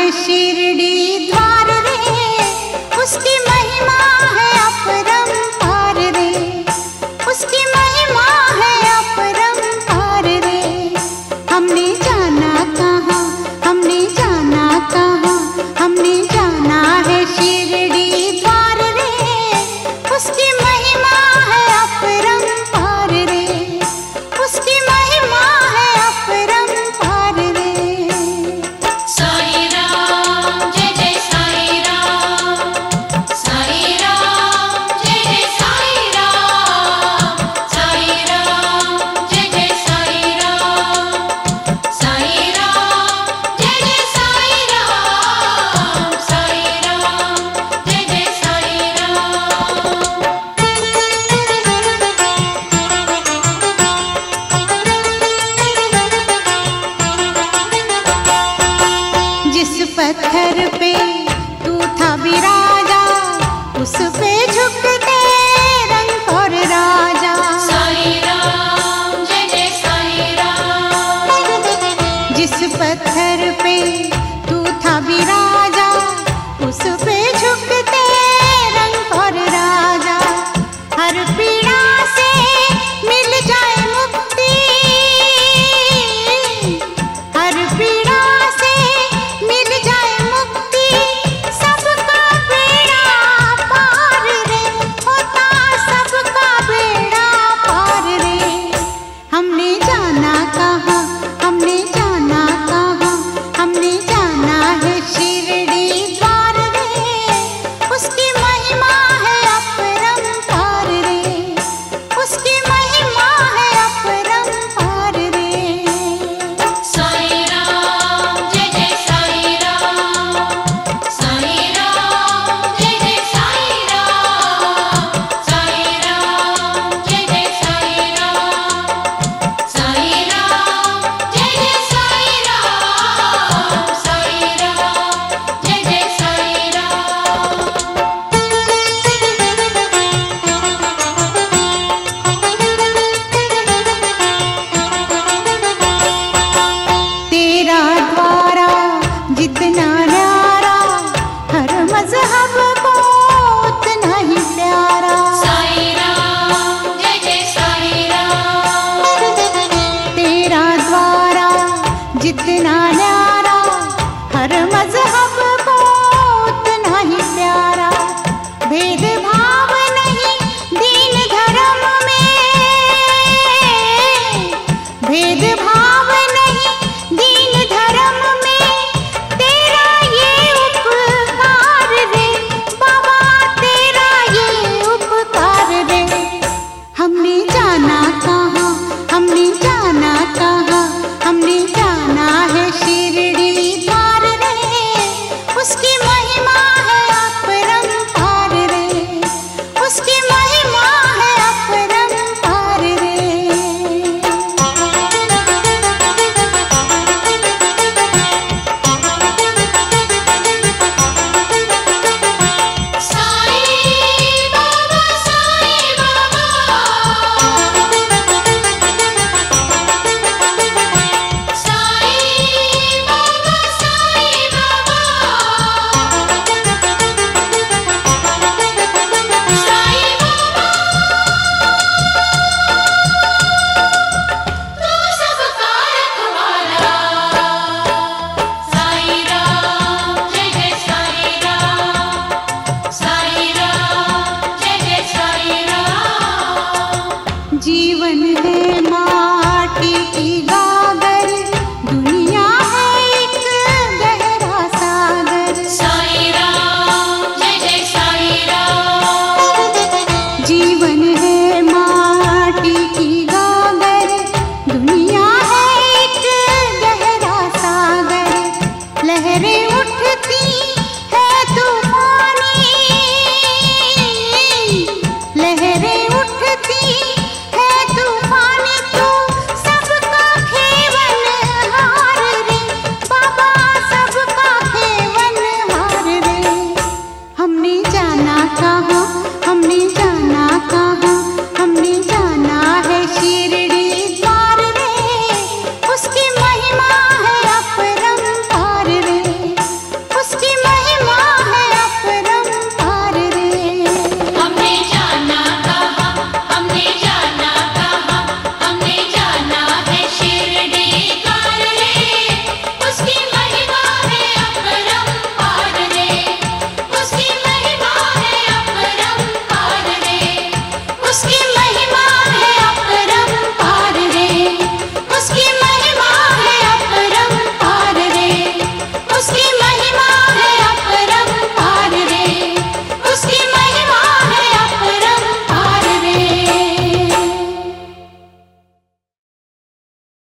शिरडी द्वार रे, उसकी महिमा है अपरंपार रे, उसकी महिमा है अपरंपार रे। हमने जाना कहाँ, हमने जाना कहाँ, हमने जाना है शिरडी द्वार रे, उसकी महिमा है अपरंपार रे, उसकी महिमा है अपरंपार रे। साईं राम जय जय साईं राम, साईं राम जय जय साईं राम, साईं राम जय जय साईं राम, साईं राम जय जय साईं राम, साईं राम जय जय साईं राम। जिस पत्थर पे तू था विराजा, उस पे झुकते रंग और राजा। साईं राम जय जय साईं राम। जिस पत्थर पे तू था विराजा, उस पे झुकते रंग और राजा। हर पीड़ा से मिल जाए मुक्ति, हर पीड़ा से मिल जाए मुक्ति, सबका बेड़ा पार रे, होता सबका बेड़ा पार रे। हमने जाना कहाँ, हमने जाना कहाँ, हमने जाना है शिरडी द्वार रे, उसकी महिमा है अपरंपार रे, उसकी महिमा है अपरंपार रे। साईं राम जय जय साईं राम, साईं राम जय जय साईं राम, साईं राम जय जय साईं राम, साईं राम जय जय साईं राम, साईं राम जय जय साईं राम। तेरा द्वारा जितना न्यारा, हर मजहब को उतना ही प्यारा। साईं राम जय जय साईं राम। तेरा द्वारा जितना न्यारा, हर मजहब को उतना ही प्यारा। भेद